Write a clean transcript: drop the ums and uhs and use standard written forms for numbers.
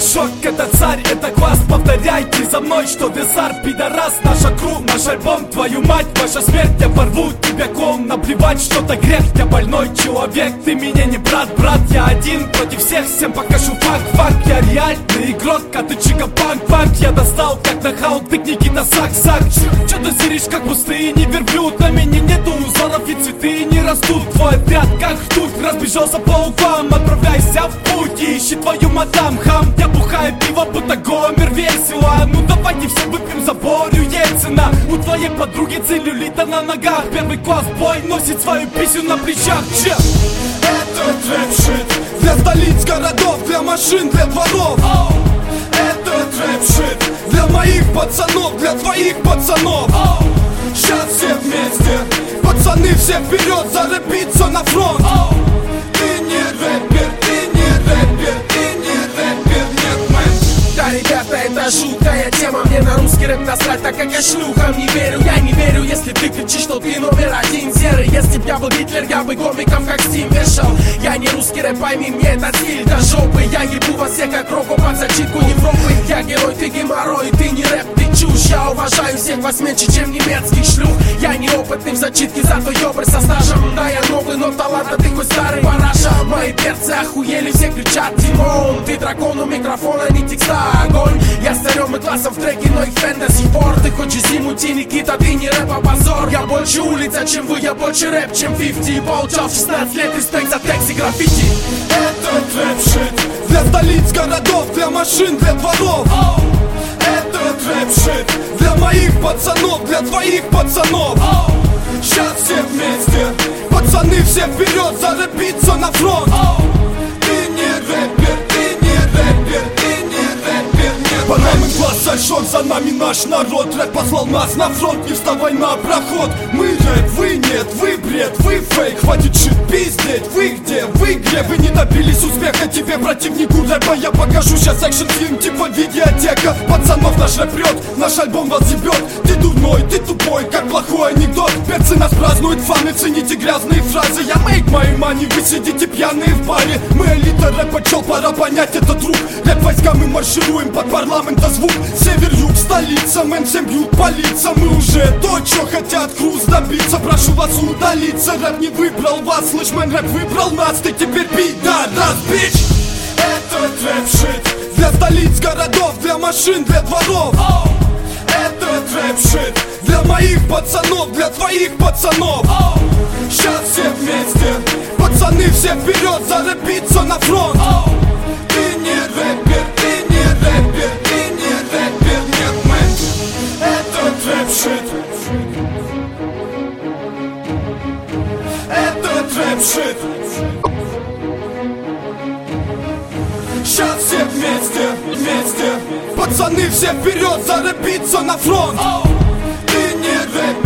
Шок, это царь, это класс, повторяйте за мной, что Дезар, пидорас, наша кру, наш альбом, твою мать, ваша смерть, я порву тебя клоун, наплевать, что-то грех, я больной человек, ты мне не брат, брат, я один против всех, всем покажу факт, я реальный игрок, а ты чика-панк, я достал, как нахал, ты Никита Сак, чё ты зыришь, как пустыни верблюд, на меня нету узоров и цветы не растут, твой отряд, как ртуть, разбежался по углам, отправляйся в путь и ищи твою мадам, хам, я бухаю пиво, будто Гомер весело. Ну давайте все выпьем за Борю Ельцина. У твоей подруги целлюлита на ногах. Первый класс бой носит свою писю на плечах. Че? Это трэп-шит для столиц городов, для машин, для дворов. Это трэп-шит для моих пацанов, для твоих пацанов. Сейчас все вместе, пацаны, все вперед, зарэпиться на фронт. Ты не рэпер, ты не рэпер, ты не рэпер, нет, мэн. Да, ребята, это жуткая тема. Мне на русский рэп насрать, так как я шлюхам не верю. Я не верю, если ты кричишь, что ты номер один серый. Если б я был Гитлер, я бы комиков как Стим вешал. Я не русский рэп, пойми, мне этот стиль до жопы. Я ебу вас всех как року под зачитку Европы. Я герой, ты геморрой, ты не рэп, ты чушь. Я уважаю всех вас меньше, чем немецких шлюх. Я неопытный в зачитке, зато ёбры со стажем. Да, я новый, но талант, ты хоть старый параша. Мои перцы охуели, все кричат Тимон. Ты дракон у микрофона, не текста, огонь. Я с царем и классом в треке, но их фэн до сих пор. Ты хочешь зимути, Никита, ты не рэп, а позор. Я больше улица, чем вы, я больше рэп, чем 50. Получал 16 лет, респект за текст и граффити. Это трэп-шит для столиц городов, для машин, для дворов. Это трэп-шит для моих пацанов, для твоих пацанов. Сейчас все вместе, пацаны, все вперед, зарэпиться на фронт. Ты не рэпер, ты не рэпер, ты не рэпер, нет. По нам и глаз сошел, за нами наш народ. Рэп послал нас на фронт, не вставай на проход. Мы рэп, вы нет, вы бред, вы фейк. Хватит шит пиздеть, вы где, в игре. Вы не добились успеха, тебе противнику рэпа я покажу сейчас экшн-фильм типа видеотека. Пацанов наш рэп прет, наш альбом вас ебет. Ты дурной, ты тупой, как плохой анекдот. Перцы нас празднуют, фаны, цените грязные фразы. Я make my money, вы сидите пьяные в баре. Мы элита рэпа, чел, пора понять этот рук. Рэп войска, мы маршируем под парламента звук. Север-юг, столица, мэн, всем бьют по лицам. Мы уже то, чё хотят хруст добиться. Прошу вас удалиться, рэп не выбрал вас. Слышь, мэн, рэп выбрал нас, ты теперь пидорас, бич. Это трэп-шит для столиц городов, для машин, для дворов. Это трэп-шит для моих пацанов, для твоих пацанов. Сейчас все вместе, пацаны, все вперед, зарэпиться на фронт. Ты не рэпер, ты не рэпер, ты не рэпер, нет, мэн. Это трэп-шит. Это трэп-шит. Сейчас все вместе, вместе, пацаны, все вперед, зарэпиться на фронт. Ты не рэпер.